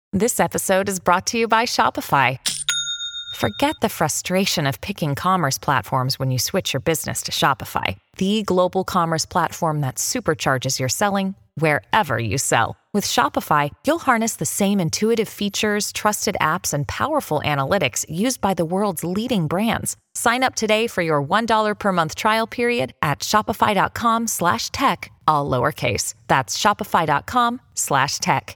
This episode is brought to you by Shopify. Forget the frustration of picking commerce platforms when you switch your business to Shopify, the global commerce platform that supercharges your selling wherever you sell. With Shopify, you'll harness the same intuitive features, trusted apps, and powerful analytics used by the world's leading brands. Sign up today for your $1 per month trial period at shopify.com/tech, all lowercase. That's shopify.com/tech.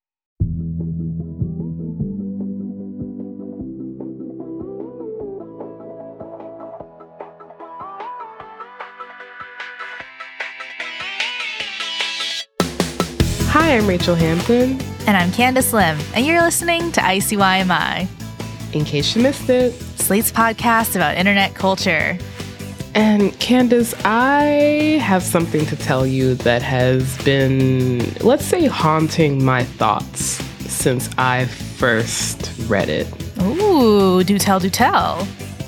Hi, I'm Rachel Hampton. And I'm Candace Lim, and you're listening to ICYMI. In case you missed it, Slate's podcast about internet culture. And Candace, I have something to tell you that has been, let's say, haunting my thoughts since I first read it. Ooh, do tell, do tell.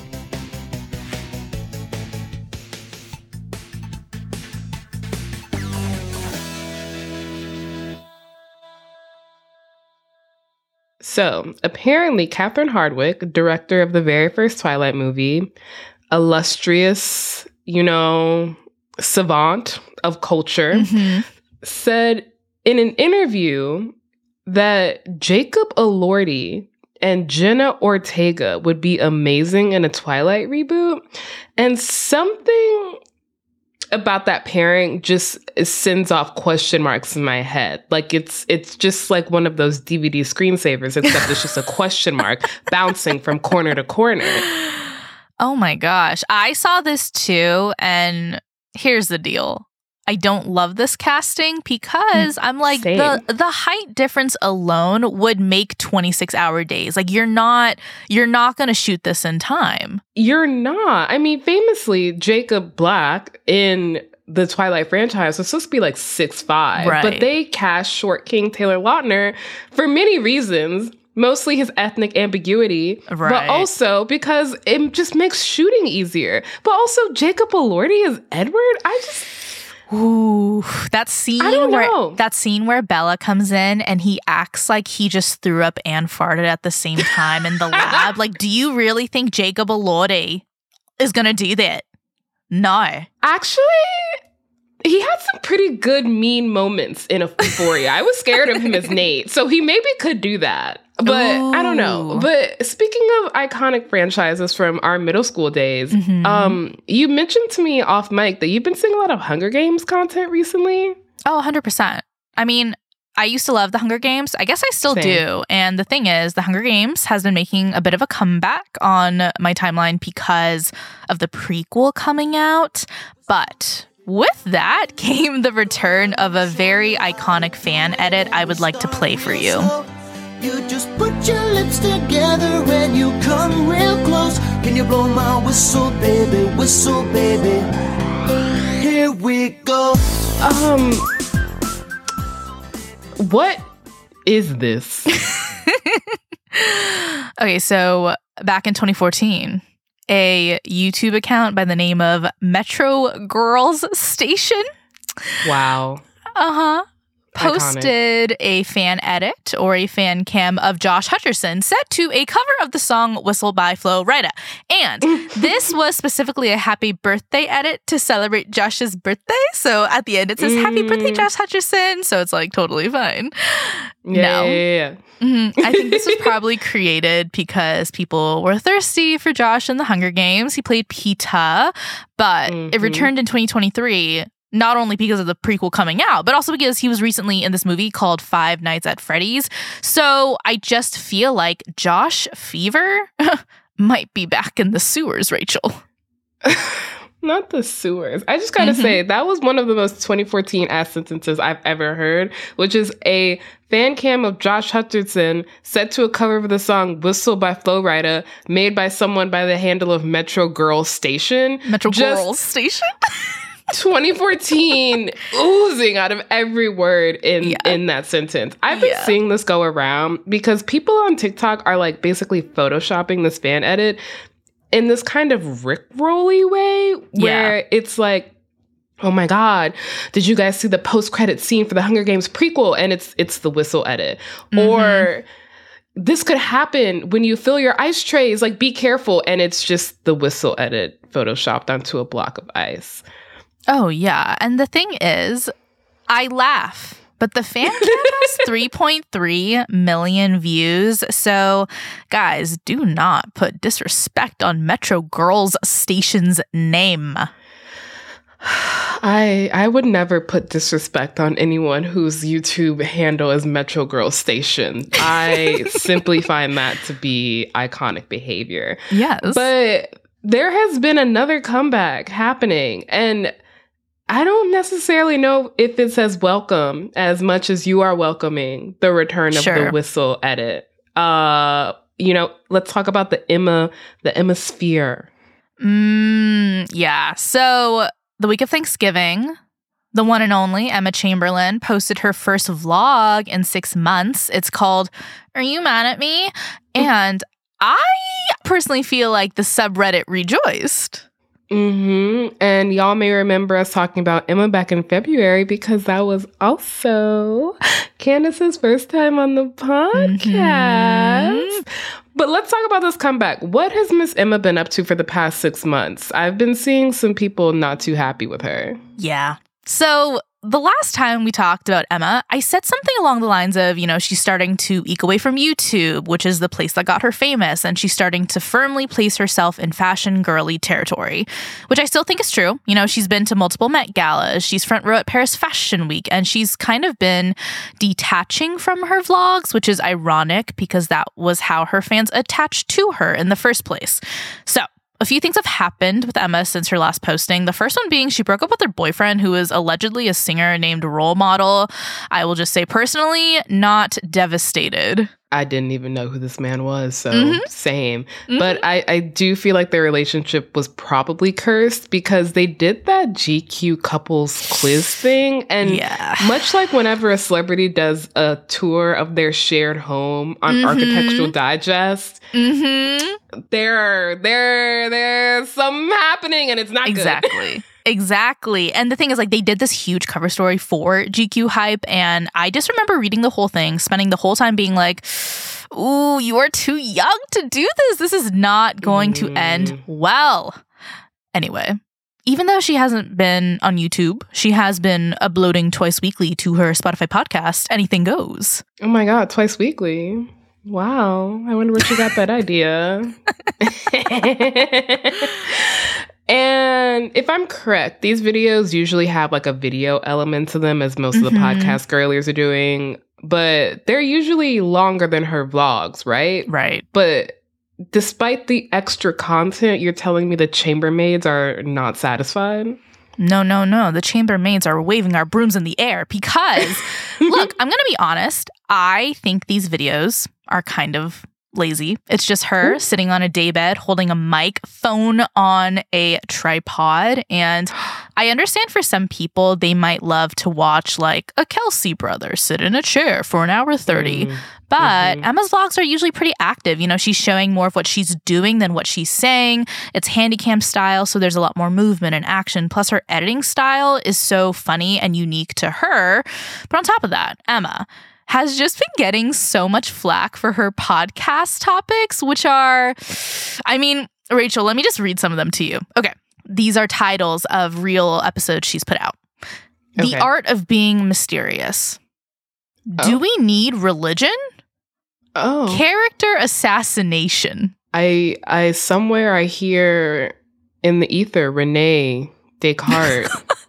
So, apparently, Catherine Hardwicke, director of the very first Twilight movie, illustrious, savant of culture, said in an interview that Jacob Elordi and Jenna Ortega would be amazing in a Twilight reboot. And something about that pairing just sends off question marks in my head. Like it's just like one of those DVD screensavers, except it's just a question mark bouncing from corner to corner. Oh my gosh. I saw this too, and here's the deal. I don't love this casting because I'm like, the height difference alone would make 26-hour days. Like you're not going to shoot this in time. You're not. I mean, famously, Jacob Black in the Twilight franchise was supposed to be like 6'5", right. But they cast short King Taylor Lautner for many reasons. Mostly his ethnic ambiguity, right. But also because it just makes shooting easier. But also Jacob Elordi as Edward, Ooh, that scene where Bella comes in and he acts like he just threw up and farted at the same time in the lab. Like, do you really think Jacob Elordi is going to do that? No. Actually, he had some pretty good mean moments in Euphoria. I was scared of him as Nate, so he maybe could do that. But I don't know. But speaking of iconic franchises from our middle school days, you mentioned to me off mic that you've been seeing a lot of Hunger Games content recently. Oh, 100%. I mean, I used to love the Hunger Games. I guess I still do. And the thing is, the Hunger Games has been making a bit of a comeback on my timeline because of the prequel coming out. But with that came the return of a very iconic fan edit I would like to play for you. You just put your lips together and you come real close. Can you blow my whistle, baby? Whistle, baby. Here we go. What is this? Okay, so back in 2014, a YouTube account by the name of Metro Girls Station. Wow. Posted Iconic. A fan edit or a fan cam of Josh Hutcherson set to a cover of the song Whistle by Flo Rida. And this was specifically a happy birthday edit to celebrate Josh's birthday. So at the end it says, Happy birthday, Josh Hutcherson. So it's like totally fine. Yeah. I think this was probably created because people were thirsty for Josh in the Hunger Games. He played Peeta, but it returned in 2023. Not only because of the prequel coming out, but also because he was recently in this movie called Five Nights at Freddy's. So I just feel like Josh Fever might be back in the sewers, Rachel. Not the sewers. I just gotta say, that was one of the most 2014 ass sentences I've ever heard, which is a fan cam of Josh Hutcherson set to a cover of the song Whistle by Flo Rida, made by someone by the handle of Metro Girls Station. Metro Girls Station? 2014 oozing out of every word in that sentence. I've been seeing this go around because people on TikTok are like basically photoshopping this fan edit in this kind of Rickroll-y way where it's like oh my God, did you guys see the post-credit scene for the Hunger Games prequel? And it's the whistle edit. Or this could happen when you fill your ice trays, like be careful. And it's just the whistle edit photoshopped onto a block of ice. Oh, yeah. And the thing is, I laugh, but the fan cam has 3.3 million views. So, guys, do not put disrespect on Metro Girls Station's name. I would never put disrespect on anyone whose YouTube handle is Metro Girls Station. I simply find that to be iconic behavior. Yes. But there has been another comeback happening, and I don't necessarily know if it's as welcome as much as you are welcoming the return of the whistle edit. Let's talk about the Emma sphere. Yeah. So the week of Thanksgiving, the one and only Emma Chamberlain posted her first vlog in 6 months. It's called Are You Mad at Me? And I personally feel like the subreddit rejoiced. And y'all may remember us talking about Emma back in February because that was also Candace's first time on the podcast. But let's talk about this comeback. What has Miss Emma been up to for the past 6 months? I've been seeing some people not too happy with her. Yeah. So the last time we talked about Emma, I said something along the lines of, she's starting to eke away from YouTube, which is the place that got her famous, and she's starting to firmly place herself in fashion girly territory, which I still think is true. She's been to multiple Met Galas, she's front row at Paris Fashion Week, and she's kind of been detaching from her vlogs, which is ironic because that was how her fans attached to her in the first place. So, a few things have happened with Emma since her last posting. The first one being she broke up with her boyfriend, who is allegedly a singer named Role Model. I will just say personally, not devastated. I didn't even know who this man was, so same. But I do feel like their relationship was probably cursed because they did that GQ couples quiz thing. And much like whenever a celebrity does a tour of their shared home on Architectural Digest, there's something happening and it's not good. Exactly. And the thing is, they did this huge cover story for GQ Hype, and I just remember reading the whole thing, spending the whole time being like, ooh, you are too young to do this. This is not going to end well. Anyway, even though she hasn't been on YouTube, she has been uploading twice weekly to her Spotify podcast, Anything Goes. Oh my God, twice weekly. Wow. I wonder where she got that idea. And if I'm correct, these videos usually have a video element to them, as most of the podcast girlies are doing, but they're usually longer than her vlogs, right? Right. But despite the extra content, you're telling me the chambermaids are not satisfied? No. The chambermaids are waving our brooms in the air because, look, I'm going to be honest. I think these videos are kind of lazy. It's just her sitting on a daybed holding a mic, phone on a tripod. And I understand for some people, they might love to watch a Kelsey brother sit in a chair for an hour 30. But Emma's vlogs are usually pretty active. She's showing more of what she's doing than what she's saying. It's handycam style, so there's a lot more movement and action. Plus, her editing style is so funny and unique to her. But on top of that, Emma has just been getting so much flack for her podcast topics, which are, Rachel, let me just read some of them to you. Okay. These are titles of real episodes she's put out. The Art of Being Mysterious. Do we need religion? Character assassination. I somewhere I hear in the ether Renee Descartes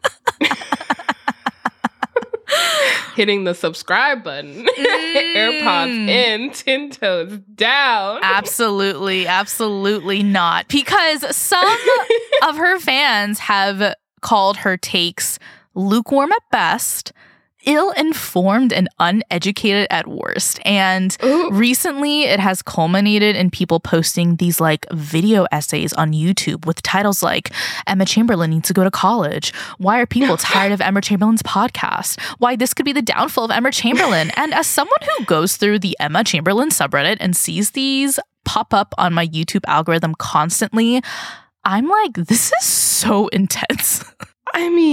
hitting the subscribe button. AirPods in, 10 toes down. Absolutely not. Because some of her fans have called her takes lukewarm at best, ill-informed and uneducated at worst. And recently it has culminated in people posting these video essays on YouTube with titles like Emma Chamberlain needs to go to college. Why are people tired of Emma Chamberlain's podcast? Why this could be the downfall of Emma Chamberlain. And as someone who goes through the Emma Chamberlain subreddit and sees these pop up on my YouTube algorithm constantly, I'm like, this is so intense.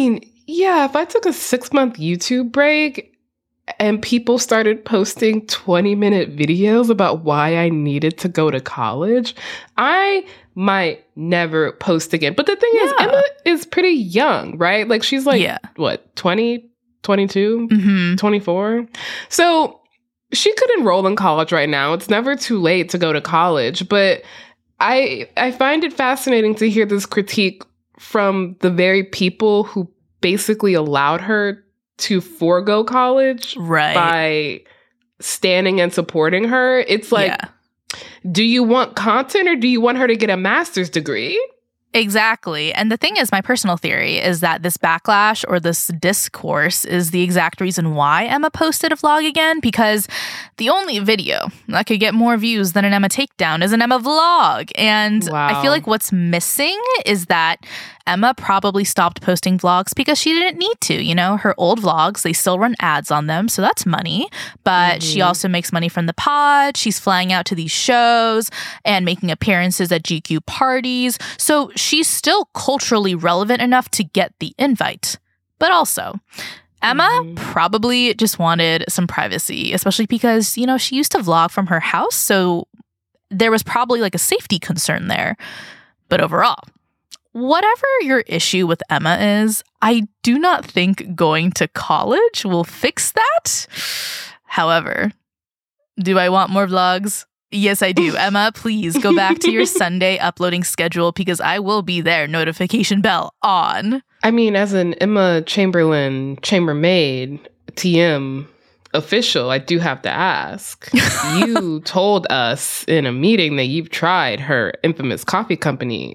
Yeah, if I took a 6-month YouTube break and people started posting 20-minute videos about why I needed to go to college, I might never post again. But the thing is, Emma is pretty young, right? Like, she's like, what, 20, 22, 24? So she could enroll in college right now. It's never too late to go to college. But I find it fascinating to hear this critique from the very people who basically allowed her to forego college by standing and supporting her. It's like, do you want content or do you want her to get a master's degree? Exactly. And the thing is, my personal theory is that this backlash or this discourse is the exact reason why Emma posted a vlog again, because the only video that could get more views than an Emma takedown is an Emma vlog. And I feel like what's missing is that Emma probably stopped posting vlogs because she didn't need to. You know, her old vlogs, they still run ads on them, so that's money. But she also makes money from the pod. She's flying out to these shows and making appearances at GQ parties. So she's still culturally relevant enough to get the invite. But also, Emma probably just wanted some privacy, especially because, you know, she used to vlog from her house. So there was probably like a safety concern there. But overall, whatever your issue with Emma is, I do not think going to college will fix that. However, do I want more vlogs? Yes, I do. Emma, please go back to your Sunday uploading schedule because I will be there. Notification bell on. I mean, as an Emma Chamberlain chambermaid, TM official, I do have to ask. You told us in a meeting that you've tried her infamous coffee company.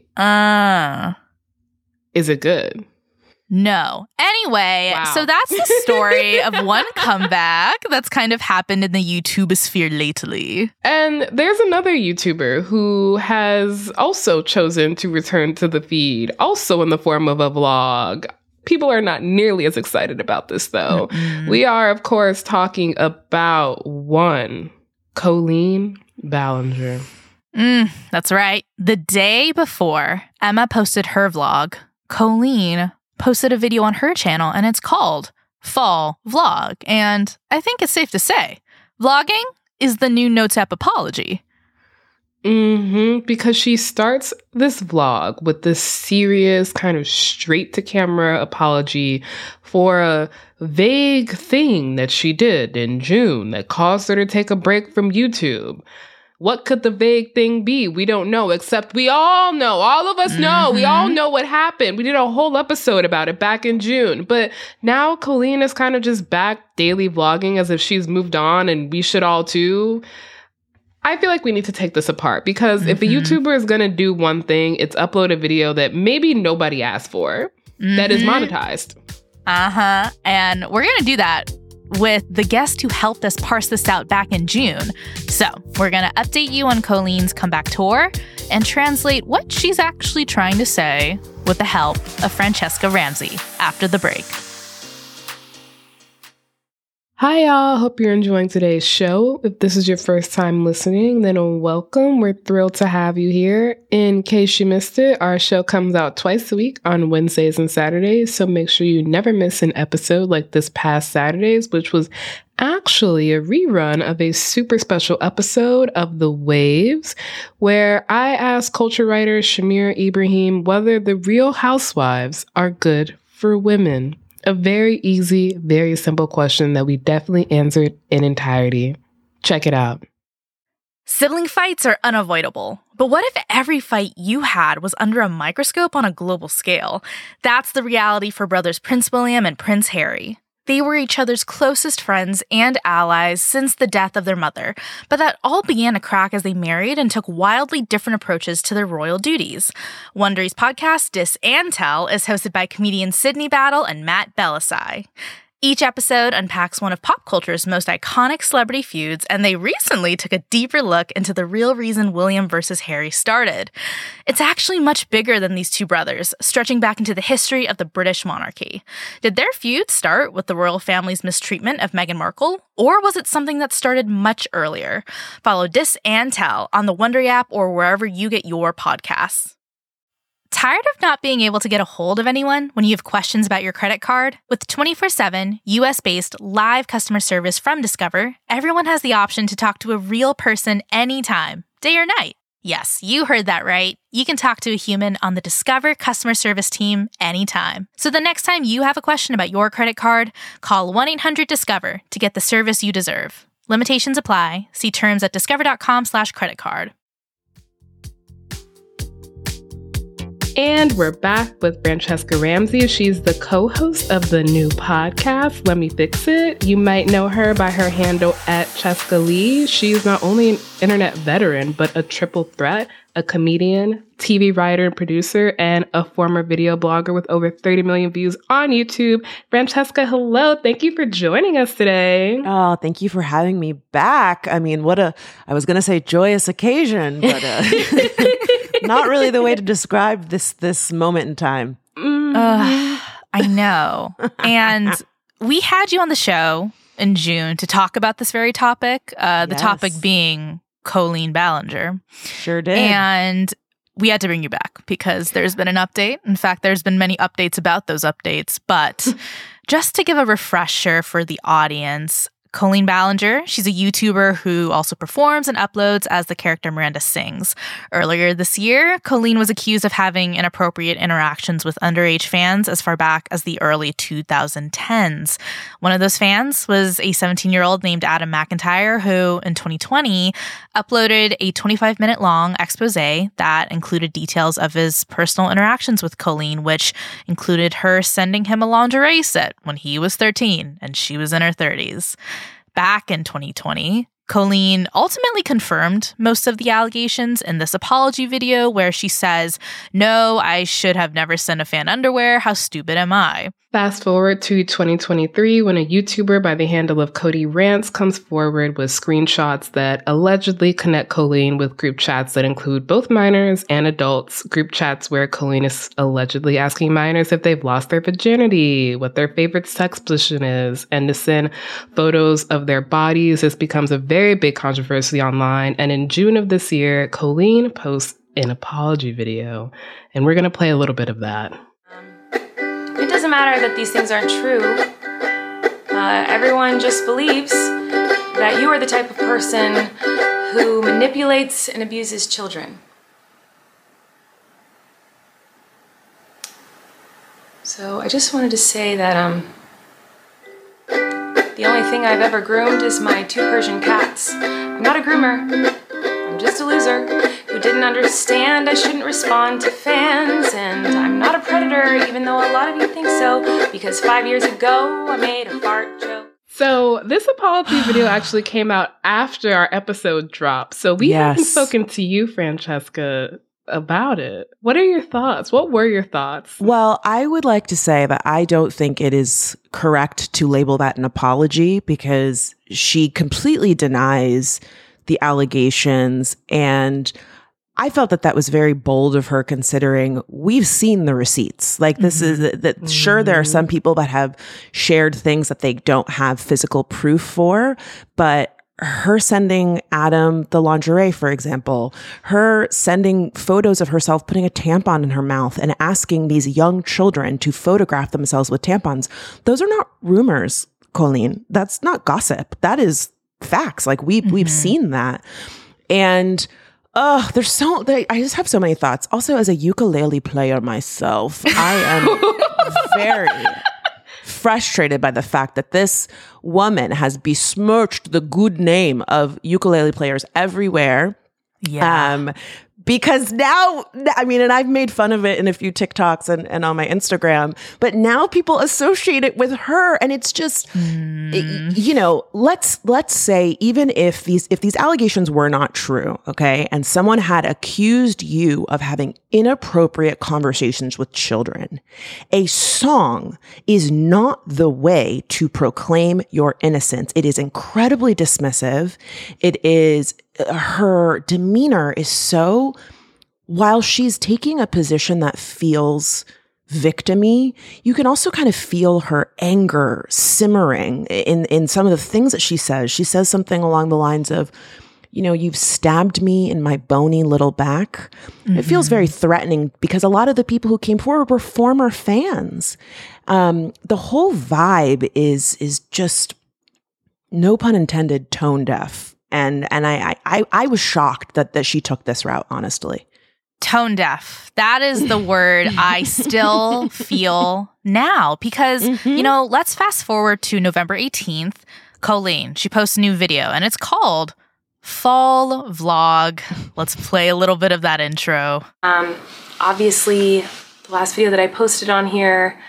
Is it good? No. Anyway, so that's the story of one comeback that's kind of happened in the YouTubesphere lately. And there's another YouTuber who has also chosen to return to the feed, also in the form of a vlog. People are not nearly as excited about this, though. We are, of course, talking about one, Colleen Ballinger. That's right. The day before Emma posted her vlog, Colleen posted a video on her channel, and it's called Fall Vlog. And I think it's safe to say, vlogging is the new Notes app apology. Because she starts this vlog with this serious kind of straight to camera apology for a vague thing that she did in June that caused her to take a break from YouTube. What could the vague thing be? We don't know, except we all know. All of us know. We all know what happened. We did a whole episode about it back in June. But now Colleen is kind of just back daily vlogging as if she's moved on and we should all too. I feel like we need to take this apart because if a YouTuber is going to do one thing, it's upload a video that maybe nobody asked for that is monetized. And we're going to do that with the guest who helped us parse this out back in June. So we're going to update you on Colleen's comeback tour and translate what she's actually trying to say with the help of Francesca Ramsey after the break. Hi, y'all. Hope you're enjoying today's show. If this is your first time listening, then welcome. We're thrilled to have you here. In case you missed it, our show comes out twice a week on Wednesdays and Saturdays, so make sure you never miss an episode like this past Saturday's, which was actually a rerun of a super special episode of The Waves, where I asked culture writer Shamir Ibrahim whether the Real Housewives are good for women. A very easy, very simple question that we definitely answered in entirety. Check it out. Sibling fights are unavoidable. But what if every fight you had was under a microscope on a global scale? That's the reality for brothers Prince William and Prince Harry. They were each other's closest friends and allies since the death of their mother, but that all began to crack as they married and took wildly different approaches to their royal duties. Wondery's podcast, Dis and Tell, is hosted by comedians Sydney Battle and Matt Bellassai. Each episode unpacks one of pop culture's most iconic celebrity feuds, and they recently took a deeper look into the real reason William versus Harry started. It's actually much bigger than these two brothers, stretching back into the history of the British monarchy. Did their feud start with the royal family's mistreatment of Meghan Markle, or was it something that started much earlier? Follow Dis and Tell on the Wondery app or wherever you get your podcasts. Tired of not being able to get a hold of anyone when you have questions about your credit card? With 24/7 US-based live customer service from Discover, everyone has the option to talk to a real person anytime, day or night. Yes, you heard that right. You can talk to a human on the Discover customer service team anytime. So the next time you have a question about your credit card, call 1-800-DISCOVER to get the service you deserve. Limitations apply. See terms at discover.com/creditcard. And we're back with Francesca Ramsey. She's the co-host of the new podcast, Let Me Fix It. You might know her by her handle at Cheska Lee. She's not only an internet veteran, but a triple threat, a comedian, TV writer and producer, and a former video blogger with over 30 million views on YouTube. Francesca, hello. Thank you for joining us today. Oh, thank you for having me back. I mean, I was going to say joyous occasion, but not really the way to describe this moment in time. I know. And we had you on the show in June to talk about this very topic, the topic being Colleen Ballinger. Sure did. And we had to bring you back because there's been an update. In fact, there's been many updates about those updates. But just to give a refresher for the audience, Colleen Ballinger, she's a YouTuber who also performs and uploads as the character Miranda Sings. Earlier this year, Colleen was accused of having inappropriate interactions with underage fans as far back as the early 2010s. One of those fans was a 17-year-old named Adam McIntyre, who in 2020 uploaded a 25-minute long expose that included details of his personal interactions with Colleen, which included her sending him a lingerie set when he was 13 and she was in her 30s. Back in 2020, Colleen ultimately confirmed most of the allegations in this apology video where she says, "No, I should have never sent a fan underwear. How stupid am I?" Fast forward to 2023 when a YouTuber by the handle of Cody Rants comes forward with screenshots that allegedly connect Colleen with group chats that include both minors and adults. Group chats where Colleen is allegedly asking minors if they've lost their virginity, what their favorite sex position is, and to send photos of their bodies. This becomes a very big controversy online. And in June of this year, Colleen posts an apology video. And we're going to play a little bit of that. It doesn't matter that these things aren't true. Everyone just believes that you are the type of person who manipulates and abuses children. So I just wanted to say that the only thing I've ever groomed is my 2 Persian cats. I'm not a groomer. I'm just a loser who didn't understand I shouldn't respond to fans, and I'm not a predator, even though a lot of you think so, because 5 years ago I made a fart joke. So this apology video actually came out after our episode dropped. So we haven't spoken to you, Francesca, about it. What are your thoughts? What were your thoughts? Well, I would like to say that I don't think it is correct to label that an apology because she completely denies the allegations, and I felt that was very bold of her considering we've seen the receipts. Like this is that sure, there are some people that have shared things that they don't have physical proof for, but her sending Adam the lingerie, for example, her sending photos of herself putting a tampon in her mouth and asking these young children to photograph themselves with tampons. Those are not rumors, Colleen. That's not gossip. That is facts. Like we've seen that. And I just have so many thoughts. Also, as a ukulele player myself, I am very frustrated by the fact that this woman has besmirched the good name of ukulele players everywhere. Yeah. Because now, I mean, and I've made fun of it in a few TikToks and on my Instagram, but now people associate it with her. And it's just, you know, let's say even if these allegations were not true, okay, and someone had accused you of having inappropriate conversations with children, a song is not the way to proclaim your innocence. It is incredibly dismissive. It is, her demeanor is so, while she's taking a position that feels victim-y, you can also kind of feel her anger simmering in some of the things that she says. She says something along the lines of, you've stabbed me in my bony little back. It feels very threatening because a lot of the people who came forward were former fans. The whole vibe is just, no pun intended, tone deaf. And I was shocked that she took this route, honestly. Tone deaf. That is the word I still feel now because, let's fast forward to November 18th. Colleen, she posts a new video and it's called Fall Vlog. Let's play a little bit of that intro. Obviously, the last video that I posted on here,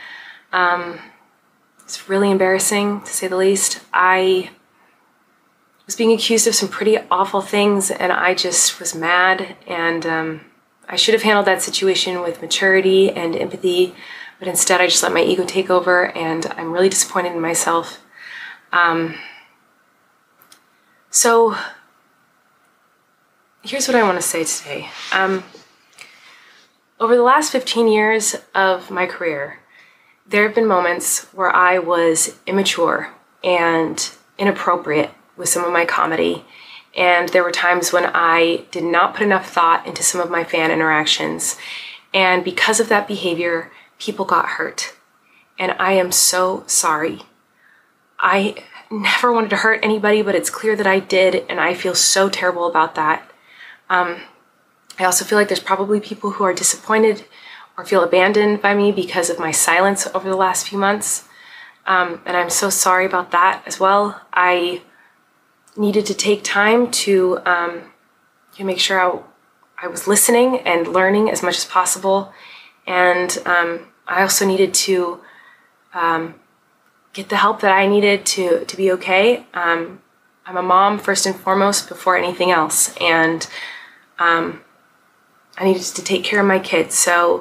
it's really embarrassing to say the least. I was being accused of some pretty awful things and I just was mad, and I should have handled that situation with maturity and empathy, but instead I just let my ego take over, and I'm really disappointed in myself. So here's what I want to say today. Over the last 15 years of my career, there have been moments where I was immature and inappropriate with some of my comedy. And there were times when I did not put enough thought into some of my fan interactions. And because of that behavior, people got hurt. And I am so sorry. I never wanted to hurt anybody, but it's clear that I did, and I feel so terrible about that. I also feel like there's probably people who are disappointed or feel abandoned by me because of my silence over the last few months. And I'm so sorry about that as well. I needed to take time to make sure I was listening and learning as much as possible. And I also needed to get the help that I needed to be okay. I'm a mom first and foremost before anything else. And I needed to take care of my kids. So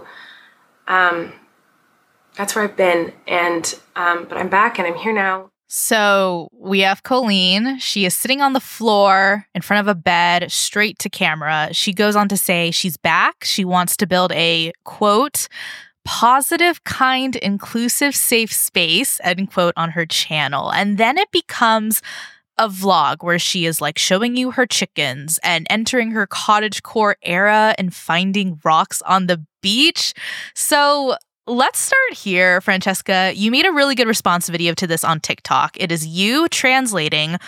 that's where I've been. And but I'm back and I'm here now. So we have Colleen. She is sitting on the floor in front of a bed, straight to camera. She goes on to say she's back. She wants to build a, quote, positive, kind, inclusive, safe space, end quote, on her channel. And then it becomes a vlog where she is like showing you her chickens and entering her cottagecore era and finding rocks on the beach. So let's start here, Francesca. You made a really good response video to this on TikTok. It is you translating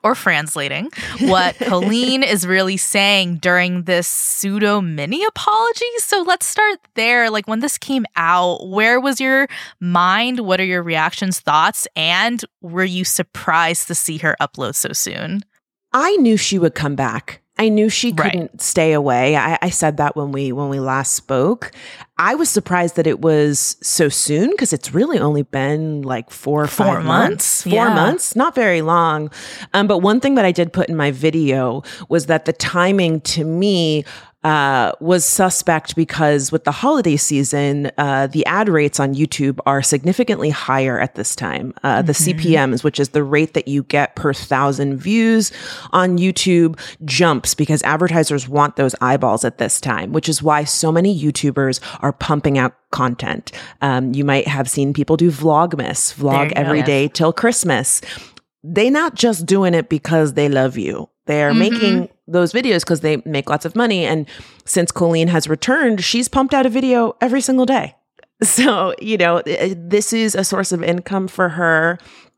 what Colleen is really saying during this pseudo mini apology. So let's start there. Like, when this came out, where was your mind? What are your reactions, thoughts? And were you surprised to see her upload so soon? I knew she would come back. I knew she couldn't stay away. I said that when we last spoke. I was surprised that it was so soon because it's really only been like 4 or 5 months. 4 months, not very long. But one thing that I did put in my video was that the timing to me was suspect because with the holiday season, the ad rates on YouTube are significantly higher at this time. The CPMs, which is the rate that you get per 1,000 views on YouTube, jumps because advertisers want those eyeballs at this time, which is why so many YouTubers are pumping out content. You might have seen people do Vlogmas, vlog every day till Christmas. They're not just doing it because they love you. They're making those videos because they make lots of money. And since Colleen has returned, she's pumped out a video every single day. So, this is a source of income for her.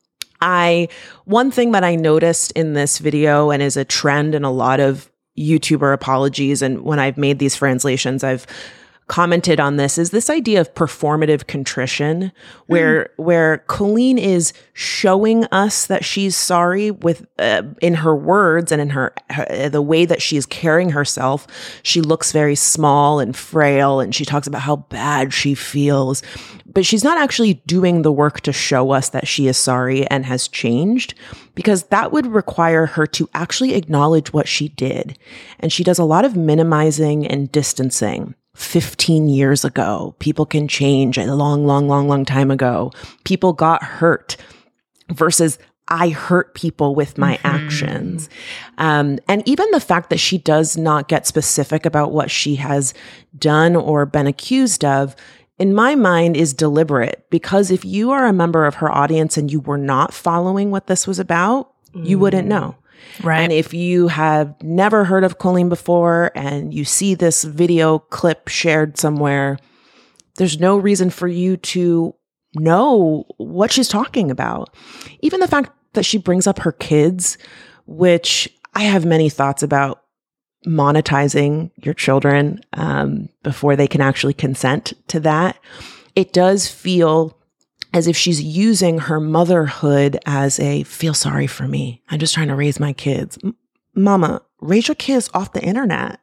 One thing that I noticed in this video and is a trend in a lot of YouTuber apologies, and when I've made these translations, I've commented on this, is this idea of performative contrition, where Colleen is showing us that she's sorry with in her words and in her the way that she is carrying herself. She looks very small and frail, and she talks about how bad she feels, but she's not actually doing the work to show us that she is sorry and has changed, because that would require her to actually acknowledge what she did. And she does a lot of minimizing and distancing. 15 years ago, people can change. A long time ago, people got hurt versus I hurt people with my actions. And even the fact that she does not get specific about what she has done or been accused of, in my mind, is deliberate, because if you are a member of her audience and you were not following what this was about, you wouldn't know. Right. And if you have never heard of Colleen before and you see this video clip shared somewhere, there's no reason for you to know what she's talking about. Even the fact that she brings up her kids, which I have many thoughts about monetizing your children before they can actually consent to that. It does feel as if she's using her motherhood as a feel sorry for me. I'm just trying to raise my kids. Mama, raise your kids off the internet.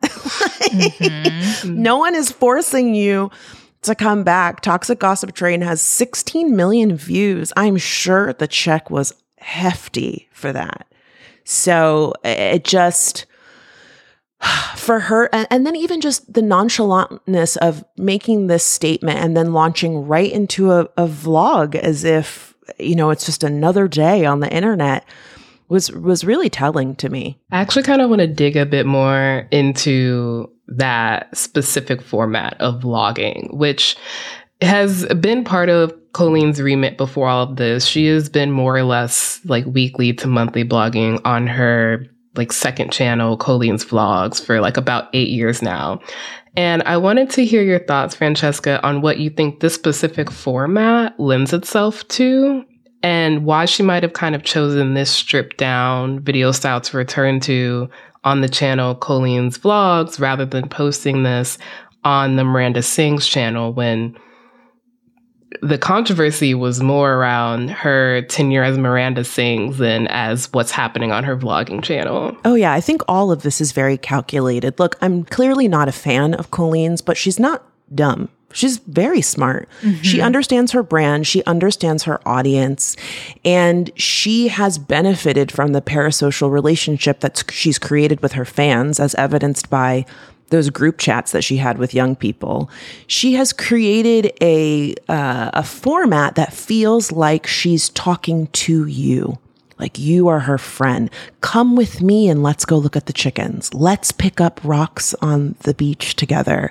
No one is forcing you to come back. Toxic Gossip Train has 16 million views. I'm sure the check was hefty for that. So it just, for her, and then even just the nonchalantness of making this statement and then launching right into a vlog as if, it's just another day on the internet was really telling to me. I actually kind of want to dig a bit more into that specific format of vlogging, which has been part of Colleen's remit before all of this. She has been more or less like weekly to monthly blogging on her like second channel, Colleen's Vlogs, for like about 8 years now. And I wanted to hear your thoughts, Francesca, on what you think this specific format lends itself to and why she might have kind of chosen this stripped down video style to return to on the channel Colleen's Vlogs rather than posting this on the Miranda Sings channel when the controversy was more around her tenure as Miranda Sings than as what's happening on her vlogging channel. Oh, yeah. I think all of this is very calculated. Look, I'm clearly not a fan of Colleen's, but she's not dumb. She's very smart. She understands her brand. She understands her audience. And she has benefited from the parasocial relationship that she's created with her fans, as evidenced by those group chats that she had with young people. She has created a format that feels like she's talking to you, like you are her friend. Come with me and let's go look at the chickens. Let's pick up rocks on the beach together.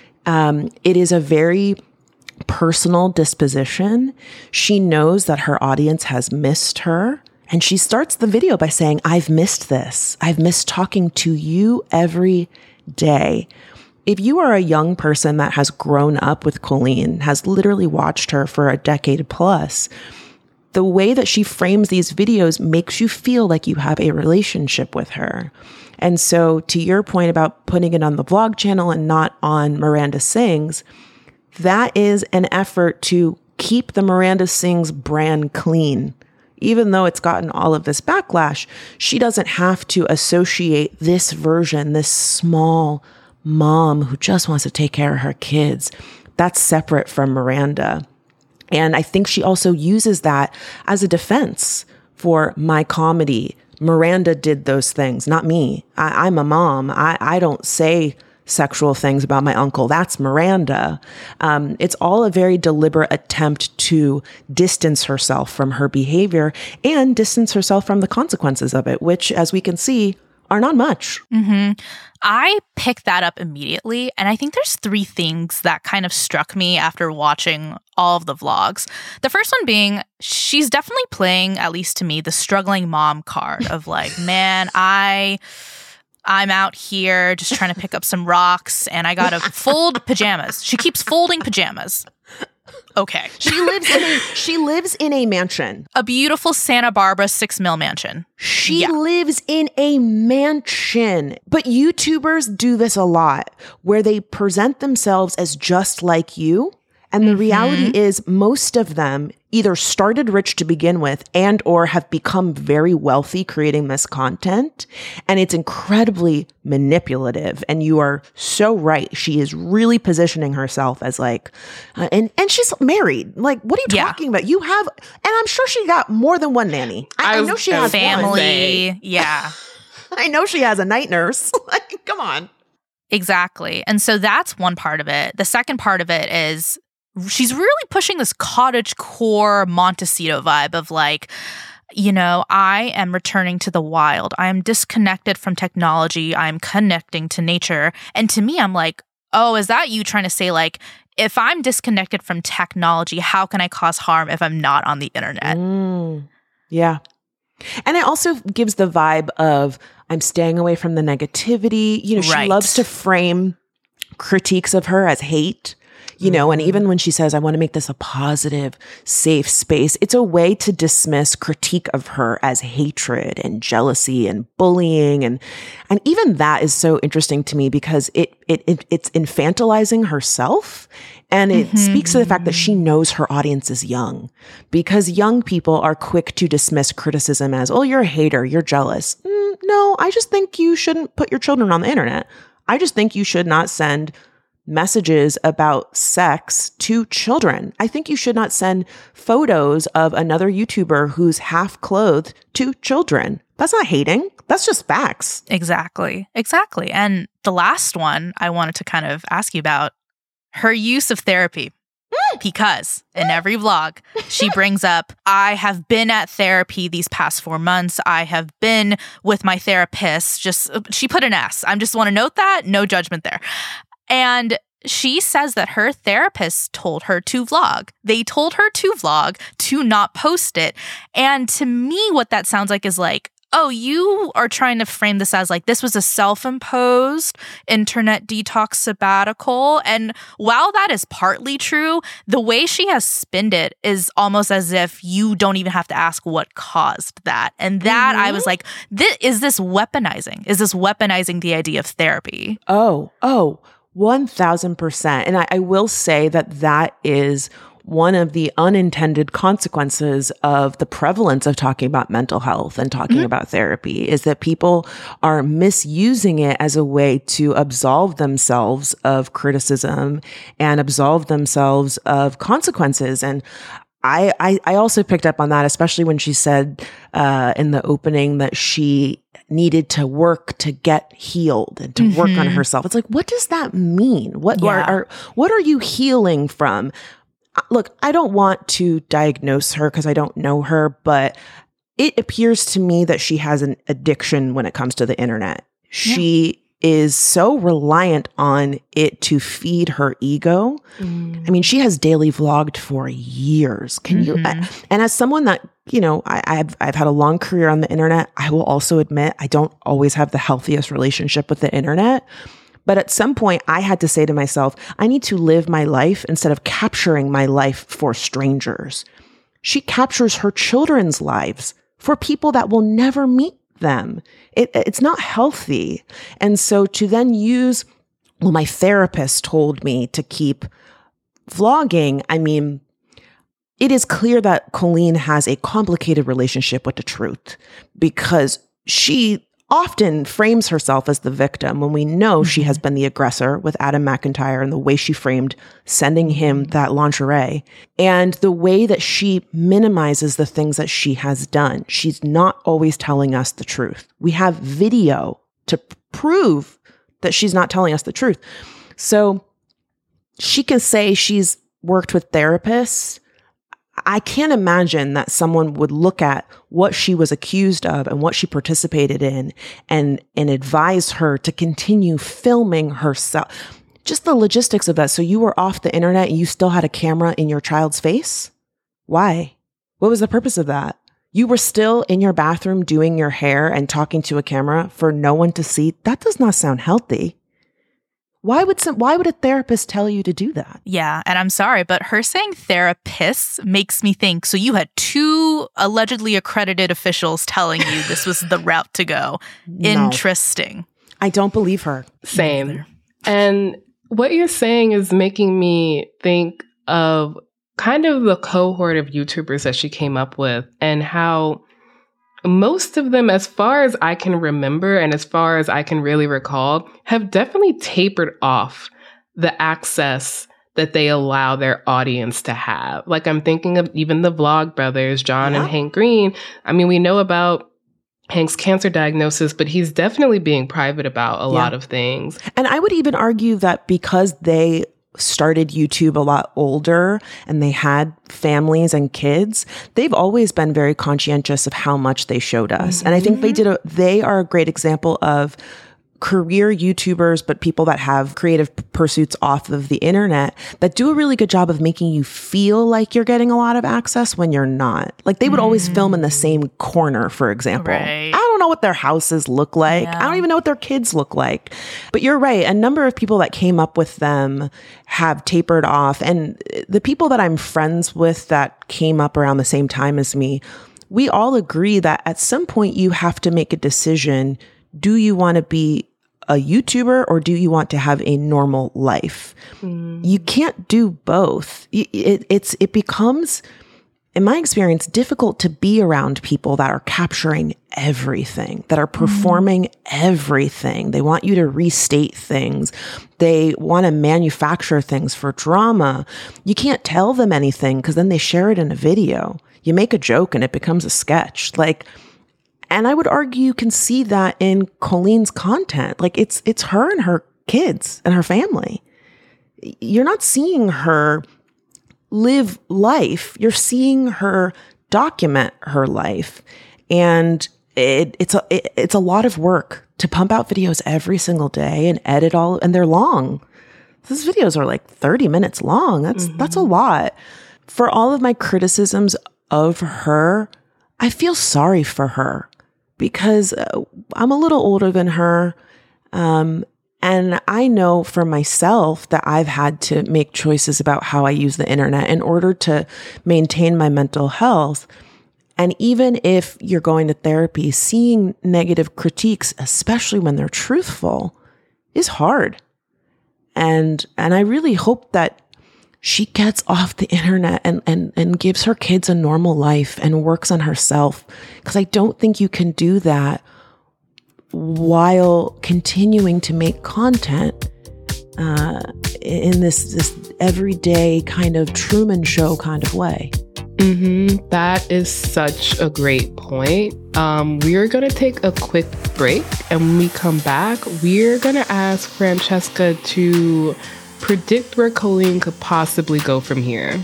It is a very personal disposition. She knows that her audience has missed her. And she starts the video by saying, I've missed this. I've missed talking to you every day. If you are a young person that has grown up with Colleen, has literally watched her for a decade plus, the way that she frames these videos makes you feel like you have a relationship with her. And so to your point about putting it on the vlog channel and not on Miranda Sings, that is an effort to keep the Miranda Sings brand clean. Even though it's gotten all of this backlash, she doesn't have to associate this version, this small mom who just wants to take care of her kids. That's separate from Miranda. And I think she also uses that as a defense for my comedy. Miranda did those things, not me. I'm a mom. I don't say sexual things about my uncle. That's Miranda. It's all a very deliberate attempt to distance herself from her behavior and distance herself from the consequences of it, which, as we can see, are not much. I picked that up immediately, and I think there's 3 things that kind of struck me after watching all of the vlogs. The first one being, she's definitely playing, at least to me, the struggling mom card of like, man, I'm out here just trying to pick up some rocks and I gotta fold pajamas. She keeps folding pajamas. Okay. She lives in a mansion. A beautiful Santa Barbara 6 mil mansion. She lives in a mansion. But YouTubers do this a lot where they present themselves as just like you. And the reality is most of them either started rich to begin with and or have become very wealthy creating this content. And it's incredibly manipulative. And you are so right. She is really positioning herself as like, and she's married. Like, what are you talking about? You have, and I'm sure she got more than one nanny. I know she has family. Yeah. I know she has a night nurse. Like, come on. Exactly. And so that's one part of it. The second part of it is she's really pushing this cottagecore Montecito vibe of like, I am returning to the wild. I am disconnected from technology. I'm connecting to nature. And to me, I'm like, oh, is that you trying to say like, if I'm disconnected from technology, how can I cause harm if I'm not on the internet? Yeah. And it also gives the vibe of, I'm staying away from the negativity. You know, she loves to frame critiques of her as hate. You know, and even when she says, I want to make this a positive, safe space, it's a way to dismiss critique of her as hatred and jealousy and bullying. And even that is so interesting to me because it's infantilizing herself. And it speaks to the fact that she knows her audience is young, because young people are quick to dismiss criticism as, oh, you're a hater, you're jealous. No, I just think you shouldn't put your children on the internet. I just think you should not send messages about sex to children. I think you should not send photos of another YouTuber who's half clothed to children. That's not hating. That's just facts. Exactly. And the last one I wanted to kind of ask you about, her use of therapy. Because in every vlog, she brings up, I have been at therapy these past 4 months. I have been with my therapist. She put an S. I just want to note that. No judgment there. And she says that her therapist told her to vlog. They told her to vlog, to not post it. And to me, what that sounds like is like, oh, you are trying to frame this as like this was a self-imposed internet detox sabbatical. And while that is partly true, the way she has spinned it is almost as if you don't even have to ask what caused that. And that I was like, is this weaponizing? Is this weaponizing the idea of therapy? Oh, 1000%. And I will say that is one of the unintended consequences of the prevalence of talking about mental health and talking about therapy is that people are misusing it as a way to absolve themselves of criticism and absolve themselves of consequences. And I also picked up on that, especially when she said in the opening that she needed to work to get healed and to work on herself. It's like, what does that mean? What are you healing from? Look, I don't want to diagnose her because I don't know her, but it appears to me that she has an addiction when it comes to the internet. She is so reliant on it to feed her ego. I mean, she has daily vlogged for years. Can you? And as someone that, you know, I've had a long career on the internet, I will also admit I don't always have the healthiest relationship with the internet. But at some point, I had to say to myself, I need to live my life instead of capturing my life for strangers. She captures her children's lives for people that will never meet them. It's not healthy. And so to then use, well, my therapist told me to keep vlogging. I mean, it is clear that Colleen has a complicated relationship with the truth because she often frames herself as the victim when we know she has been the aggressor with Adam McIntyre and the way she framed sending him that lingerie and the way that she minimizes the things that she has done. She's not always telling us the truth. We have video to prove that she's not telling us the truth. So she can say she's worked with therapists. I can't imagine that someone would look at what she was accused of and what she participated in and advise her to continue filming herself. Just the logistics of that. So you were off the internet and you still had a camera in your child's face? Why? What was the purpose of that? You were still in your bathroom doing your hair and talking to a camera for no one to see? That does not sound healthy. Why would a therapist tell you to do that? Yeah, and I'm sorry, but her saying therapists makes me think, so you had 2 allegedly accredited officials telling you this was the route to go. No. Interesting. I don't believe her. Same. And what you're saying is making me think of kind of the cohort of YouTubers that she came up with and how most of them, as far as I can remember and as far as I can really recall, have definitely tapered off the access that they allow their audience to have. Like I'm thinking of even the Vlog brothers, John and Hank Green. I mean, we know about Hank's cancer diagnosis, but he's definitely being private about a lot of things. And I would even argue that because they started YouTube a lot older and they had families and kids, they've always been very conscientious of how much they showed us. And I think they are a great example of career YouTubers, but people that have creative pursuits off of the internet that do a really good job of making you feel like you're getting a lot of access when you're not. Like they would always film in the same corner, for example. Right. I don't know what their houses look like. Yeah. I don't even know what their kids look like. But you're right. A number of people that came up with them have tapered off. And the people that I'm friends with that came up around the same time as me, we all agree that at some point you have to make a decision. Do you want to be a YouTuber or do you want to have a normal life? You can't do both. It becomes, in my experience, difficult to be around people that are capturing everything, that are performing everything. They want you to restate things. They want to manufacture things for drama. You can't tell them anything because then they share it in a video. You make a joke and it becomes a sketch. And I would argue you can see that in Colleen's content. Like it's her and her kids and her family. You're not seeing her live life. You're seeing her document her life. And it's a lot of work to pump out videos every single day and edit all, and they're long. These videos are like 30 minutes long. That's a lot. For all of my criticisms of her, I feel sorry for her because I'm a little older than her. And I know for myself that I've had to make choices about how I use the internet in order to maintain my mental health. And even if you're going to therapy, seeing negative critiques, especially when they're truthful, is hard. And I really hope that she gets off the internet and gives her kids a normal life and works on herself. Because I don't think you can do that while continuing to make content in this everyday kind of Truman Show kind of way. That is such a great point. We are going to take a quick break, and when we come back, we're going to ask Francesca to predict where Colleen could possibly go from here.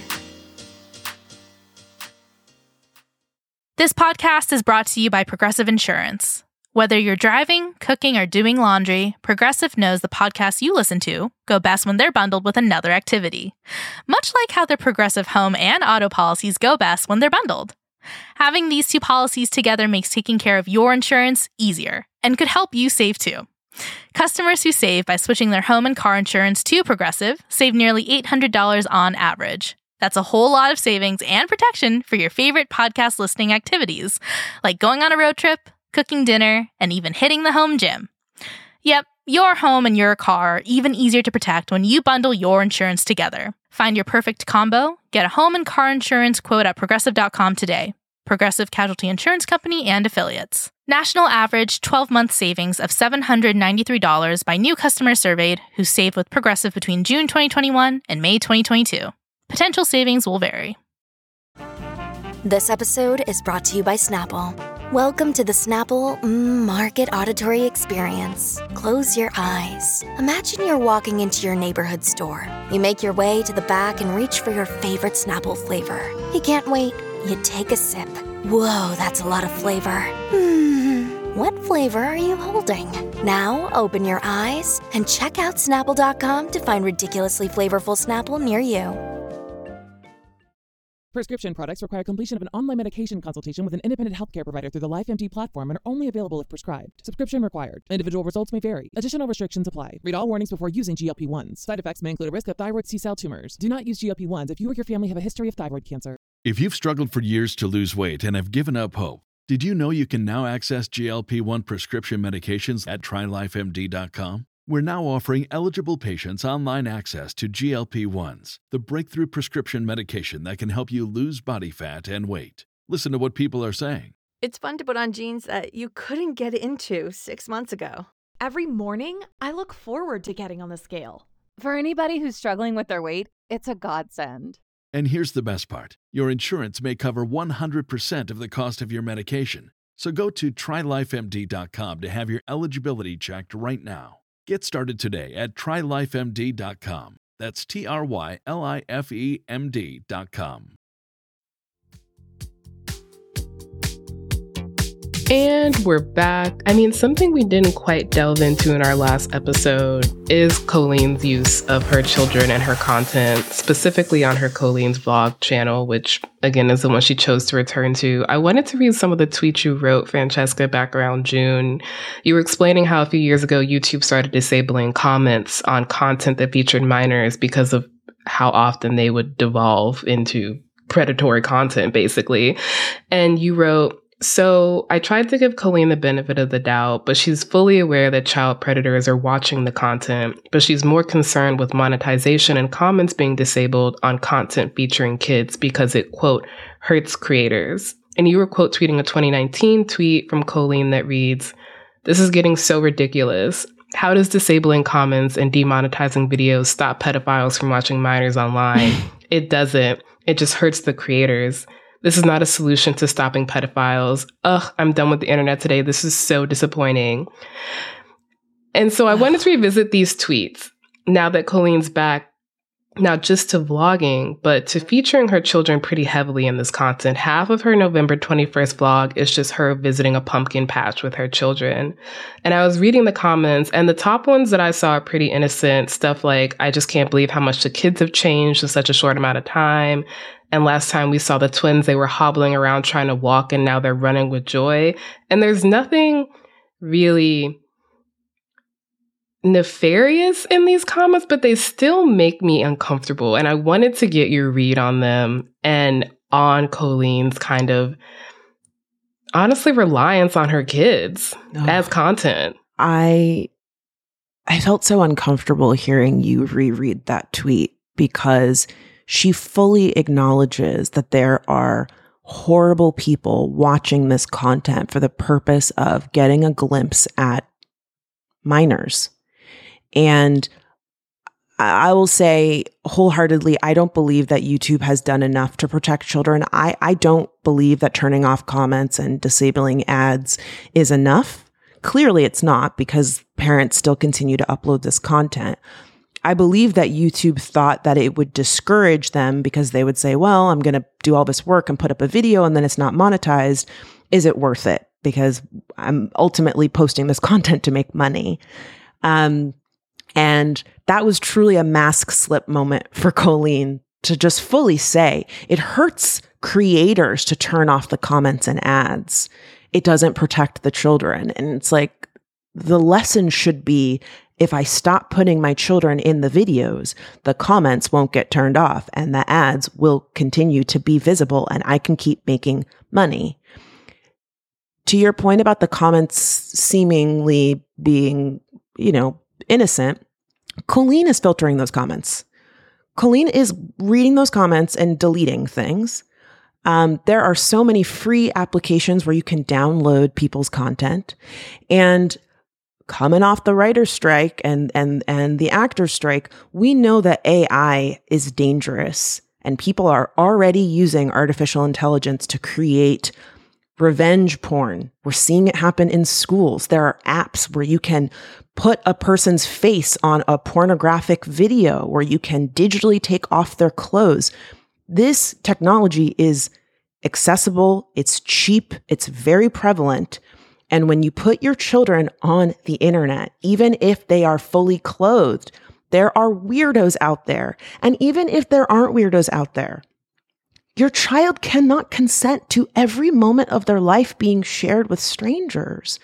This podcast is brought to you by Progressive Insurance. Whether you're driving, cooking, or doing laundry, Progressive knows the podcasts you listen to go best when they're bundled with another activity. Much like how their Progressive home and auto policies go best when they're bundled. Having these two policies together makes taking care of your insurance easier and could help you save too. Customers who save by switching their home and car insurance to Progressive save nearly $800 on average. That's a whole lot of savings and protection for your favorite podcast listening activities, like going on a road trip, cooking dinner, and even hitting the home gym. Yep, your home and your car are even easier to protect when you bundle your insurance together. Find your perfect combo, get a home and car insurance quote at Progressive.com today. Progressive Casualty Insurance Company and Affiliates. National average 12-month savings of $793 by new customers surveyed who saved with Progressive between June 2021 and May 2022. Potential savings will vary. This episode is brought to you by Snapple. Welcome to the Snapple Market Auditory Experience. Close your eyes. Imagine you're walking into your neighborhood store. You make your way to the back and reach for your favorite Snapple flavor. You can't wait. You take a sip. Whoa, that's a lot of flavor. What flavor are you holding? Now open your eyes and check out Snapple.com to find ridiculously flavorful Snapple near you. Prescription products require completion of an online medication consultation with an independent healthcare provider through the LifeMD platform and are only available if prescribed. Subscription required. Individual results may vary. Additional restrictions apply. Read all warnings before using GLP-1s. Side effects may include a risk of thyroid C-cell tumors. Do not use GLP-1s if you or your family have a history of thyroid cancer. If you've struggled for years to lose weight and have given up hope, did you know you can now access GLP-1 prescription medications at TryLifeMD.com? We're now offering eligible patients online access to GLP-1s, the breakthrough prescription medication that can help you lose body fat and weight. Listen to what people are saying. It's fun to put on jeans that you couldn't get into 6 months ago. Every morning, I look forward to getting on the scale. For anybody who's struggling with their weight, it's a godsend. And here's the best part. Your insurance may cover 100% of the cost of your medication. So go to TryLifeMD.com to have your eligibility checked right now. Get started today at TryLifeMD.com. That's TryLifeMD.com. And we're back. I mean, something we didn't quite delve into in our last episode is Colleen's use of her children and her content, specifically on her Colleen's Vlog channel, which again is the one she chose to return to. I wanted to read some of the tweets you wrote, Francesca, back around June. You were explaining how a few years ago, YouTube started disabling comments on content that featured minors because of how often they would devolve into predatory content, basically. And you wrote, "So I tried to give Colleen the benefit of the doubt, but she's fully aware that child predators are watching the content, but she's more concerned with monetization and comments being disabled on content featuring kids because it, quote, hurts creators." And you were quote tweeting a 2019 tweet from Colleen that reads, "This is getting so ridiculous. How does disabling comments and demonetizing videos stop pedophiles from watching minors online? It doesn't. It just hurts the creators. This is not a solution to stopping pedophiles. Ugh, I'm done with the internet today. This is so disappointing." And so I wanted to revisit these tweets now that Colleen's back, not just to vlogging, but to featuring her children pretty heavily in this content. Half of her November 21st vlog is just her visiting a pumpkin patch with her children. And I was reading the comments, and the top ones that I saw are pretty innocent. Stuff like, "I just can't believe how much the kids have changed in such a short amount of time. And last time we saw the twins, they were hobbling around trying to walk, and now they're running with joy." And there's nothing really nefarious in these comments, but they still make me uncomfortable. And I wanted to get your read on them and on Colleen's kind of, honestly, reliance on her kids as content. I felt so uncomfortable hearing you reread that tweet because she fully acknowledges that there are horrible people watching this content for the purpose of getting a glimpse at minors. And I will say wholeheartedly, I don't believe that YouTube has done enough to protect children. I don't believe that turning off comments and disabling ads is enough. Clearly it's not, because parents still continue to upload this content. I believe that YouTube thought that it would discourage them because they would say, well, I'm going to do all this work and put up a video and then it's not monetized. Is it worth it? Because I'm ultimately posting this content to make money. And that was truly a mask slip moment for Colleen to just fully say, it hurts creators to turn off the comments and ads. It doesn't protect the children. And it's like, the lesson should be, if I stop putting my children in the videos, the comments won't get turned off and the ads will continue to be visible and I can keep making money. To your point about the comments seemingly being, innocent, Colleen is filtering those comments. Colleen is reading those comments and deleting things. There are so many free applications where you can download people's content, and coming off the writer's strike and the actor's strike, we know that AI is dangerous and people are already using artificial intelligence to create revenge porn. We're seeing it happen in schools. There are apps where you can put a person's face on a pornographic video, where you can digitally take off their clothes. This technology is accessible, it's cheap, it's very prevalent. And when you put your children on the internet, even if they are fully clothed, there are weirdos out there. And even if there aren't weirdos out there, your child cannot consent to every moment of their life being shared with strangers.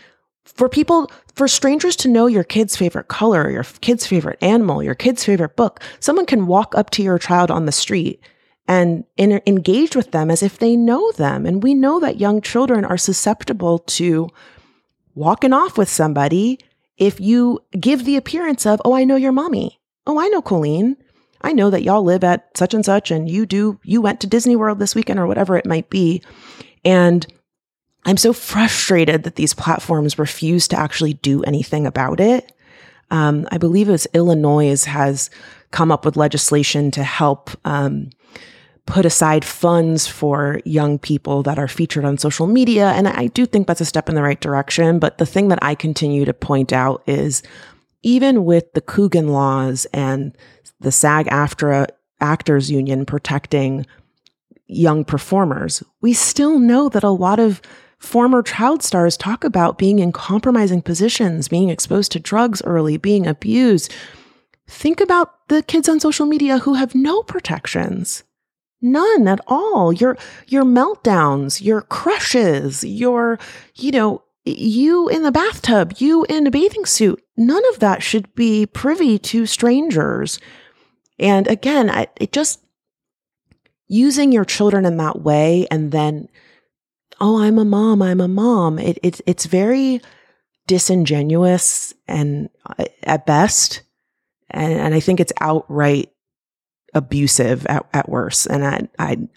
For strangers to know your kid's favorite color, your kid's favorite animal, your kid's favorite book, someone can walk up to your child on the street and engage with them as if they know them. And we know that young children are susceptible to walking off with somebody if you give the appearance of, oh, I know your mommy. Oh, I know Colleen. I know that y'all live at such and such and you went to Disney World this weekend or whatever it might be. And I'm so frustrated that these platforms refuse to actually do anything about it. I believe it's Illinois has come up with legislation to help put aside funds for young people that are featured on social media. And I do think that's a step in the right direction. But the thing that I continue to point out is, even with the Coogan laws and the SAG-AFTRA Actors Union protecting young performers, we still know that a lot of former child stars talk about being in compromising positions, being exposed to drugs early, being abused. Think about the kids on social media who have no protections. None at all. Your meltdowns, your crushes, you in the bathtub, you in a bathing suit. None of that should be privy to strangers. And again, it just using your children in that way, and then, oh, I'm a mom. It's very disingenuous and at best, and I think it's outright abusive at worst. And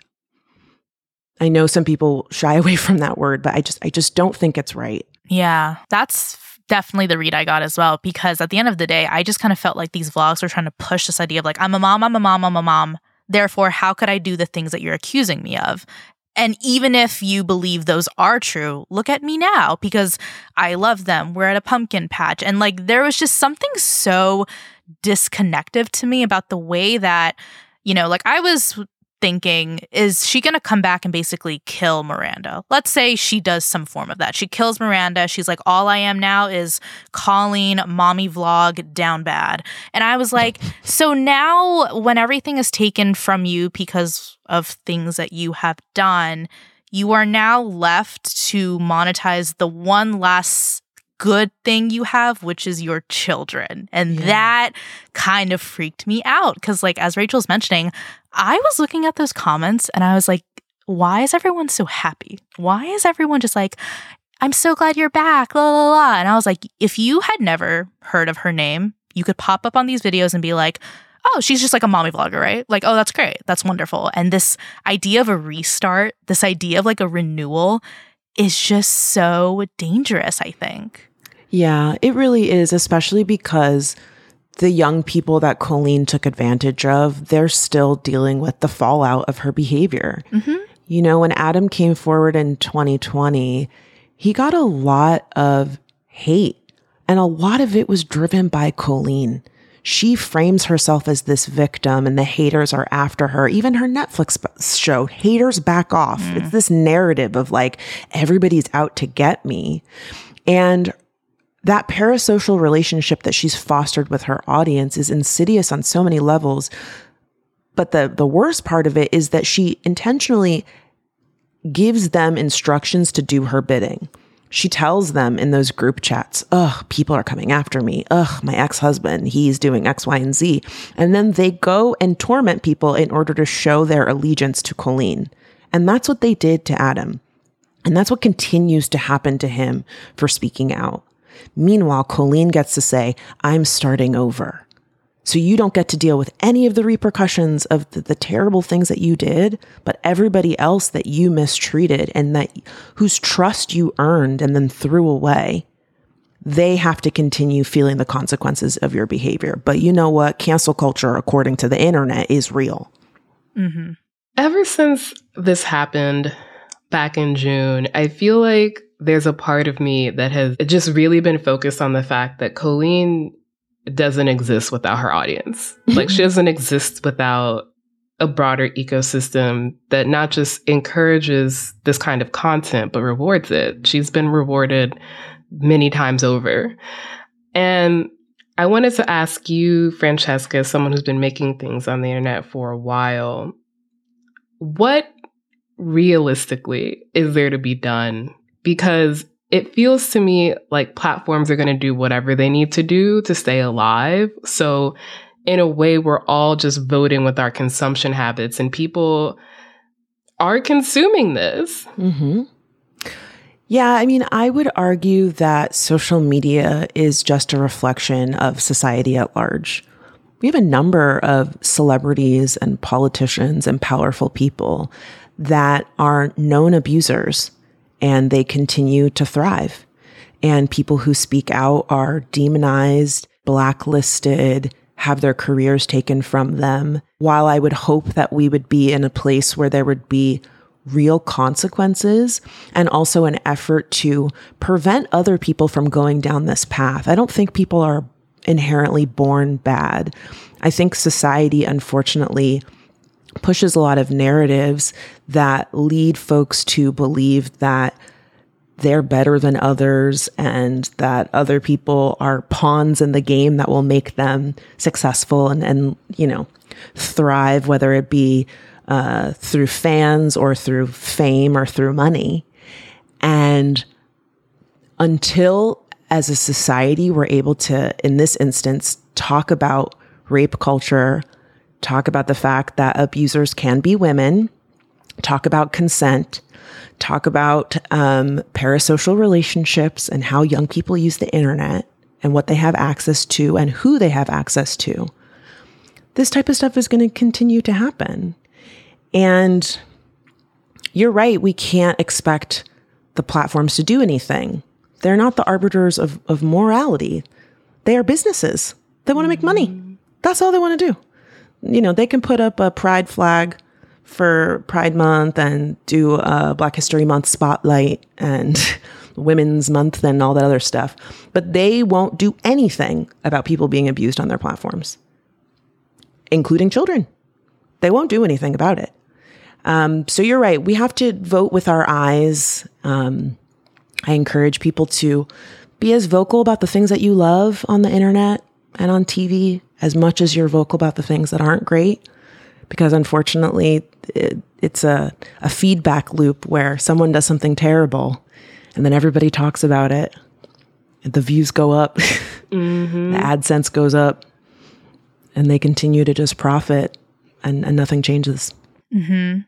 I know some people shy away from that word, but I just don't think it's right. Yeah, that's definitely the read I got as well, because at the end of the day, I just kind of felt like these vlogs were trying to push this idea of like, I'm a mom. Therefore, how could I do the things that you're accusing me of? And even if you believe those are true, look at me now, because I love them. We're at a pumpkin patch. And like, there was just something so disconnected to me about the way that, like I was thinking, is she going to come back and basically kill Miranda? Let's say she does some form of that. She kills Miranda. She's like, all I am now is calling mommy vlog down bad. And I was like, so now when everything is taken from you because of things that you have done, you are now left to monetize the one last good thing you have, which is your children. And that kind of freaked me out because, like, as Rachel's mentioning, I was looking at those comments and I was like, why is everyone so happy? Why is everyone just like, I'm so glad you're back, la, la, la. And I was like, if you had never heard of her name, you could pop up on these videos and be like, oh, she's just like a mommy vlogger, right? Like, oh, that's great. That's wonderful. And this idea of a restart, this idea of like a renewal is just so dangerous, I think. Yeah, it really is, especially because the young people that Colleen took advantage of, they're still dealing with the fallout of her behavior. Mm-hmm. When Adam came forward in 2020, he got a lot of hate, and a lot of it was driven by Colleen. She frames herself as this victim and the haters are after her. Even her Netflix show, Haters Back Off. It's this narrative of like, everybody's out to get me. And that parasocial relationship that she's fostered with her audience is insidious on so many levels. But the worst part of it is that she intentionally gives them instructions to do her bidding. She tells them in those group chats, people are coming after me. My ex-husband, he's doing X, Y, and Z. And then they go and torment people in order to show their allegiance to Colleen. And that's what they did to Adam. And that's what continues to happen to him for speaking out. Meanwhile, Colleen gets to say, I'm starting over. So you don't get to deal with any of the repercussions of the terrible things that you did, but everybody else that you mistreated and whose trust you earned and then threw away, they have to continue feeling the consequences of your behavior. But you know what? Cancel culture, according to the internet, is real. Mm-hmm. Ever since this happened back in June, I feel like there's a part of me that has just really been focused on the fact that Colleen doesn't exist without her audience. Like, she doesn't exist without a broader ecosystem that not just encourages this kind of content, but rewards it. She's been rewarded many times over. And I wanted to ask you, Francesca, as someone who's been making things on the internet for a while, what realistically is there to be done? Because it feels to me like platforms are going to do whatever they need to do to stay alive. So in a way, we're all just voting with our consumption habits, and people are consuming this. Mm-hmm. Yeah, I mean, I would argue that social media is just a reflection of society at large. We have a number of celebrities and politicians and powerful people that are known abusers, and they continue to thrive. And people who speak out are demonized, blacklisted, have their careers taken from them. While I would hope that we would be in a place where there would be real consequences and also an effort to prevent other people from going down this path. I don't think people are inherently born bad. I think society, unfortunately, pushes a lot of narratives that lead folks to believe that they're better than others and that other people are pawns in the game that will make them successful and you know, thrive, whether it be through fans or through fame or through money. And until as a society we're able to, in this instance, talk about rape culture, talk about the fact that abusers can be women, talk about consent, talk about parasocial relationships and how young people use the internet and what they have access to and who they have access to. This type of stuff is going to continue to happen. And you're right, we can't expect the platforms to do anything. They're not the arbiters of morality. They are businesses. They want to make money. That's all they want to do. You know, they can put up a pride flag for Pride Month and do a Black History Month spotlight and Women's Month and all that other stuff. But they won't do anything about people being abused on their platforms, including children. They won't do anything about it. So you're right. We have to vote with our eyes. I encourage people to be as vocal about the things that you love on the internet and on TV as much as you're vocal about the things that aren't great. Because unfortunately, it's a feedback loop where someone does something terrible and then everybody talks about it. And the views go up, the AdSense goes up, and they continue to just profit and nothing changes. Mm-hmm.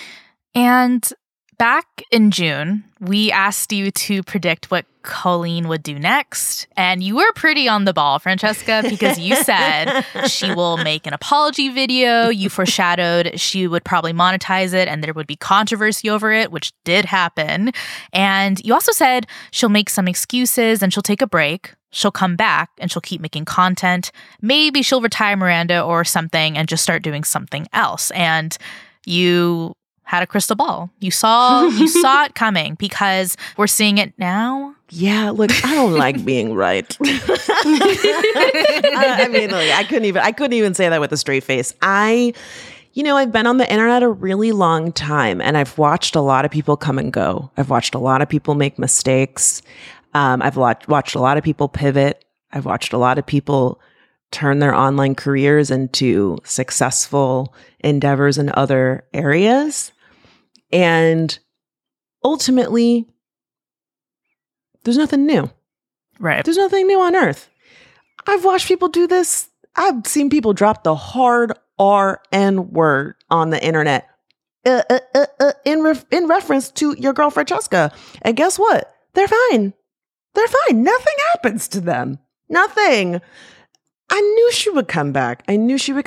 And back in June, we asked you to predict what Colleen would do next. And you were pretty on the ball, Francesca, because you said she will make an apology video. You foreshadowed she would probably monetize it and there would be controversy over it, which did happen. And you also said she'll make some excuses and she'll take a break. She'll come back and she'll keep making content. Maybe she'll retire Miranda or something and just start doing something else. And you had a crystal ball. You saw it coming because we're seeing it now. Yeah, look, I don't like being right. I mean, look, I couldn't even say that with a straight face. I've been on the internet a really long time and I've watched a lot of people come and go. I've watched a lot of people make mistakes. I've watched a lot of people pivot. I've watched a lot of people turn their online careers into successful endeavors in other areas. And ultimately, there's nothing new. Right. There's nothing new on earth. I've watched people do this. I've seen people drop the hard R-N word on the internet in reference to your girl Francesca. And guess what? They're fine. They're fine. Nothing happens to them. Nothing. I knew she would come back. And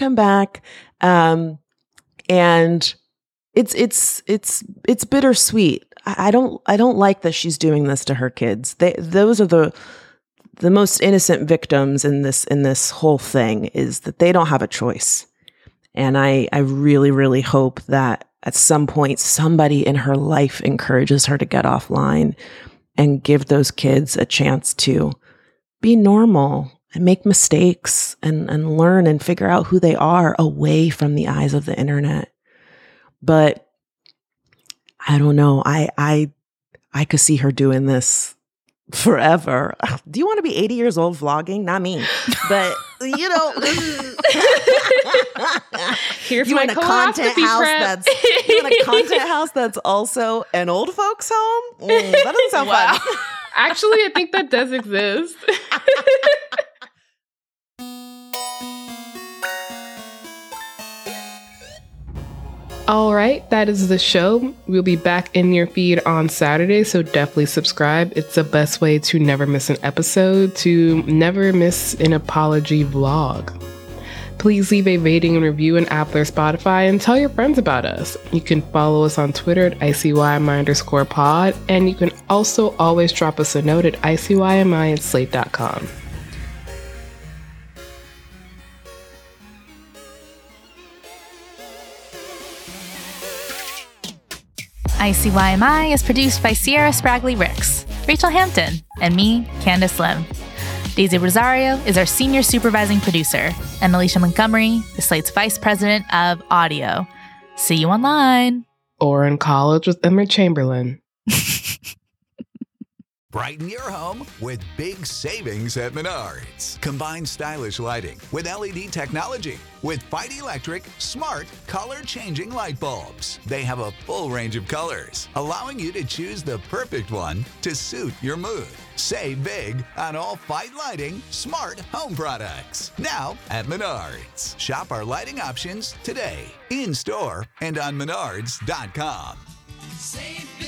it's bittersweet. I don't like that she's doing this to her kids. Those are the most innocent victims in this whole thing, is that they don't have a choice. And I really, really hope that at some point somebody in her life encourages her to get offline and give those kids a chance to be normal and make mistakes and learn and figure out who they are away from the eyes of the internet. But I don't know. I could see her doing this forever. Do you want to be 80 years old vlogging? Not me. But, here's you my in a content house that's also an old folks home? That doesn't sound fun. Actually, I think that does exist. All right, that is the show. We'll be back in your feed on Saturday, so definitely subscribe. It's the best way to never miss an episode, to never miss an apology vlog. Please leave a rating and review in Apple or Spotify and tell your friends about us. You can follow us on Twitter at ICYMI_pod, and you can also always drop us a note at ICYMI@slate.com. ICYMI is produced by Sierra Spragley Ricks, Rachel Hampton, and me, Candace Lim. Daisy Rosario is our senior supervising producer, and Alicia Montgomery is Slate's vice president of audio. See you online. Or in college with Emma Chamberlain. Brighten your home with big savings at Menards. Combine stylish lighting with LED technology with Fight Electric smart color-changing light bulbs. They have a full range of colors, allowing you to choose the perfect one to suit your mood. Save big on all Fight Lighting smart home products. Now at Menards. Shop our lighting options today, in-store and on menards.com. Save big.